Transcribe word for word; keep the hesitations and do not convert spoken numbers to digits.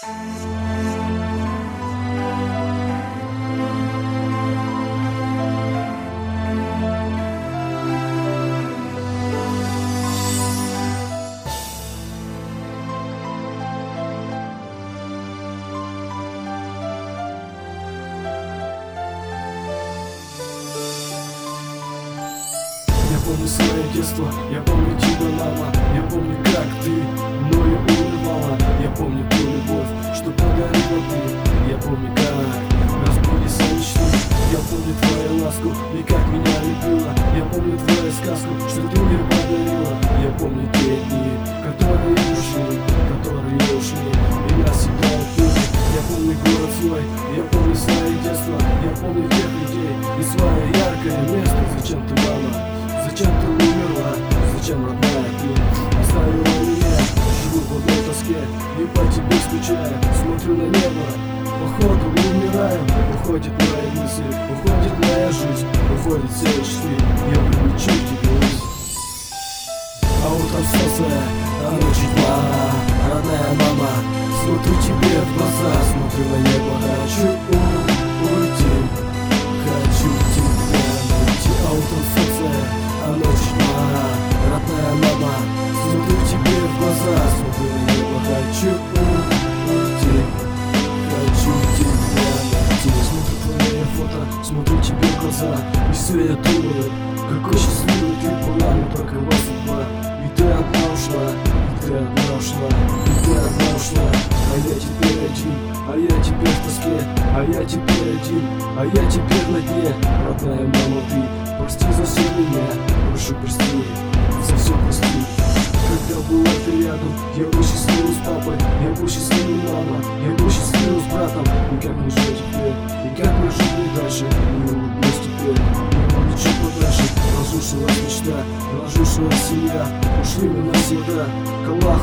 Я помню свое детство, я помню тебя, мама. Я помню, как ты мною умывала. Я помню ту любовь, что подарила ты. Я помню, как разбились мечты. Я помню твою ласку и как меня любила. Я помню твою сказку, что ты мне подарила. Я помню те дни, которые ушли, которые ушли и навсегда ушли. Я помню город свой, я помню свое детство. Я помню тех людей и свое яркое место. Зачем ты, мама? Зачем ты умерла? Зачем, родная, ты оставила меня? Живу в одной тоске и по тебе скучаю. Смотрю на небо, походу мы умираем. Уходит моя мысль, уходит моя жизнь, уходит все мечты. Я прилечу к тебе. А утром солнце, а ночью тьма. Родная мама, смотрю тебе в глаза. Смотрю на небо, хочу уйти. Хочу тебя найти. А утром солнце, а ночь тьма. Родная мама, смотрю тебе в глаза. Смотрю на небо, хочу уйти. Хочу тебя найти. Смотрю твое фото, смотрю тебе в глаза. И все я думаю, какой счастливый ты была. Но такова судьба. И ты одна ушла, и ты одна ушла, и ты одна ушла. А я теперь один, а я теперь в тоске. А я теперь один, а я теперь на дне. Родная мама, ты прости за все меня. Прошу прости, за все прости. Когда была ты рядом, я был счастлив с папой. Я был счастлив, мама, я был счастлив с братом. И как мне жить теперь, и как мне жить дальше? Не улыбнусь теперь, не улечу подальше. Разрушилась мечта, разрушилась семья. Ушли мы навсегда, коллапс.